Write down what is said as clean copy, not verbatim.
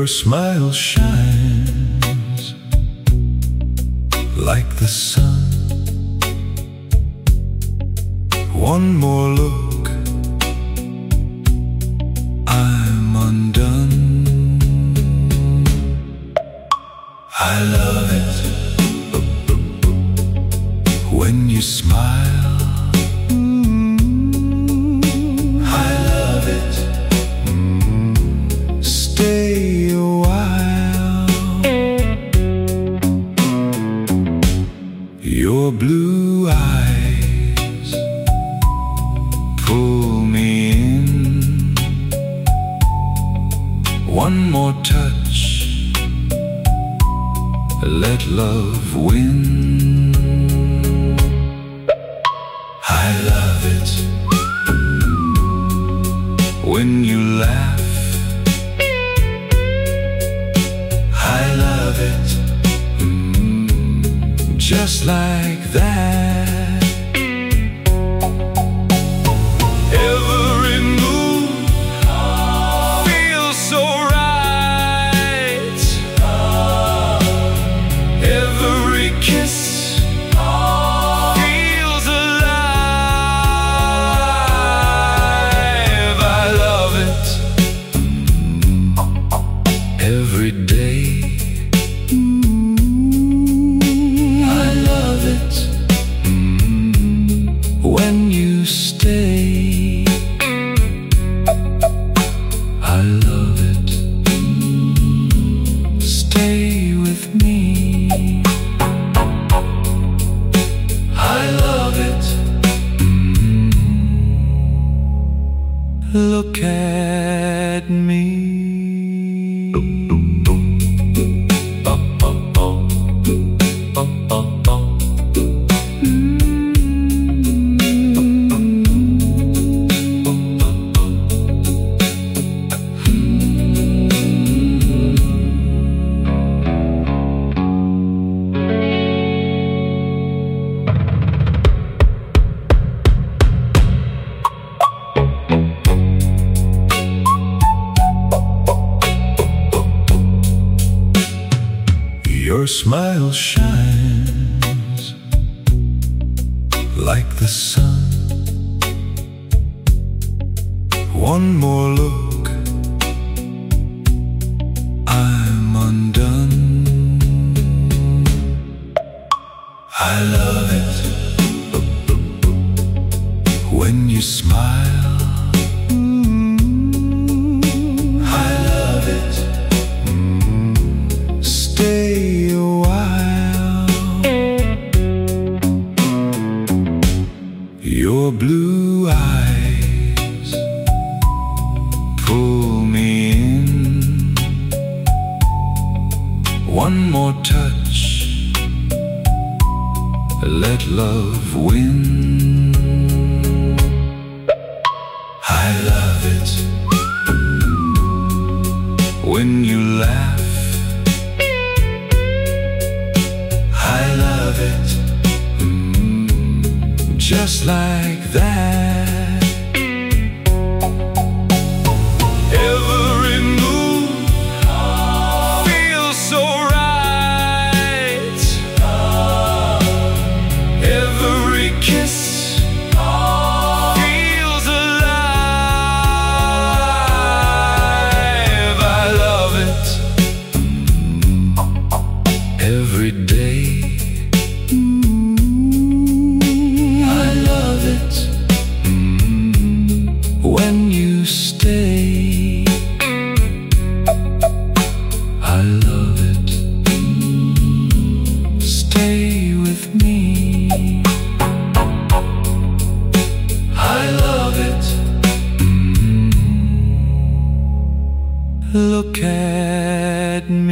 Your smile shines like the sun. One more look, I'm undone. I love it when you smile. I love it. Stay a while. Your blue eyes pull me in. One more touch, let love win. I love it when you laugh. I love it just like that. Every move feels so right. Every kiss feels alive. I love it every day. I love it when you stay. I love it. Stay with me. I love it. Look at me. Your smile shines like the sun. One more look, I'm undone. I love it when you smile. I love it. Stay a while. Your blue eyes pull me in. One more touch, let love win. I love it when you laugh. I love it just like that. Every move feels so right. Every kiss feels alive. I love it every day. I love it when you stay. I love it. Stay with me. I love it. Look at me.